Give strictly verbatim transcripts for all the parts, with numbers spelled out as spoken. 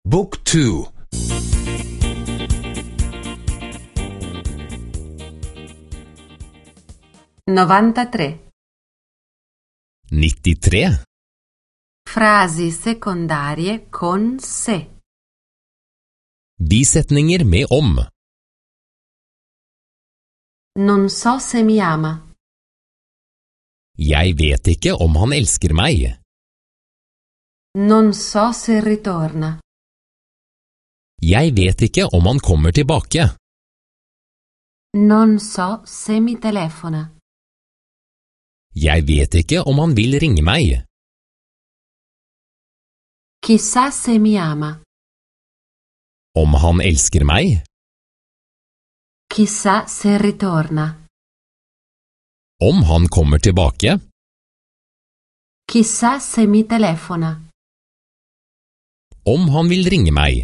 Book two. novantatré. nittitre. Frasi secondarie con se. Bisetninger med om. Non so se mi ama. Jeg vet ikke om han elsker meg. Non so se ritorna. Jeg vet ikke om han kommer tilbake. Non so se mi telefona. Jeg vet ikke om han vil ringe meg. Chissà se mi ama. Om han elsker meg? Chissà se ritorna. Om han kommer tilbake? Chissà se mi telefona. Om han vil ringe meg?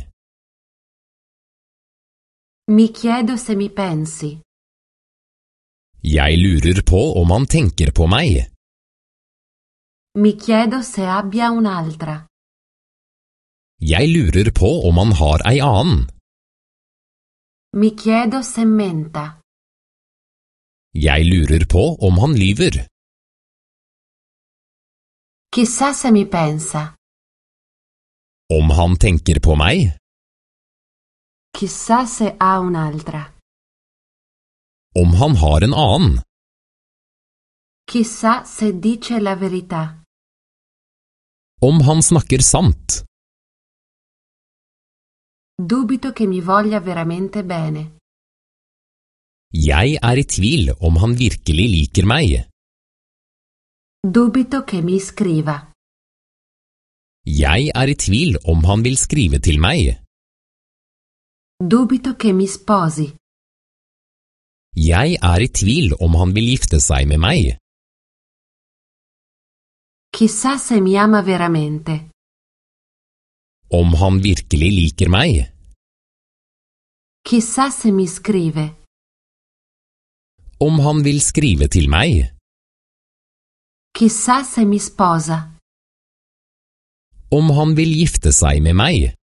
Mi chiedo se mi pensi. Jeg lurer på om han tenker på meg. Mi chiedo se abbia un'altra. Jeg lurer på om han har ei annen. Mi chiedo se menta. Jeg lurer på om han lyver. Chissà se mi pensa. Om han tenker på meg? Chissà se ha un'altra. Om han har en annen? Chissà se dice la verità. Om han snakker sant? Dubito che mi voglia veramente bene. Jeg er i tvil om han virkelig liker meg. Dubito che mi scriva. Jeg er i tvil om han vil skrive til meg. Dubito che mi sposi. Jeg er i tvil om han vil gifte seg med meg. Chissà se mi ama veramente. Om han virkelig liker meg. Chissà se mi scrive. Om han vil skrive til meg. Chissà se mi sposa. Om han vil gifte seg med meg.